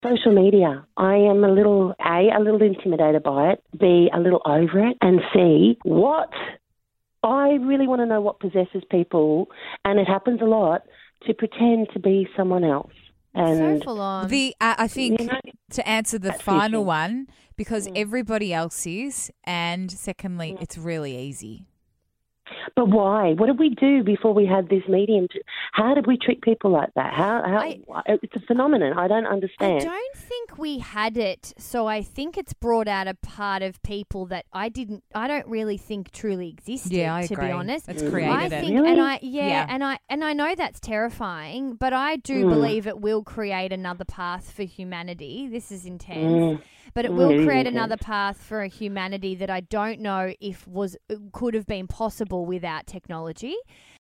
Social media. I am a little intimidated by it, B, a little over it, and C, what? I really want to know what possesses people, and it happens a lot, to pretend to be someone else. And so full on. I think You know, to answer the that's final the issue. one, because everybody else is, and secondly, it's really easy. But why? What did we do before we had this medium? How did we trick people like that? It's a phenomenon. I don't I understand. don't think we had it, so I think it's brought out a part of people that I don't really think truly existed. Yeah, I to agree. be honest, It's I created think, it. Really? and I know that's terrifying, but I do believe it will create another path for humanity. This is intense, but it will It is create intense. another path for a humanity that I don't know if could have been possible without technology.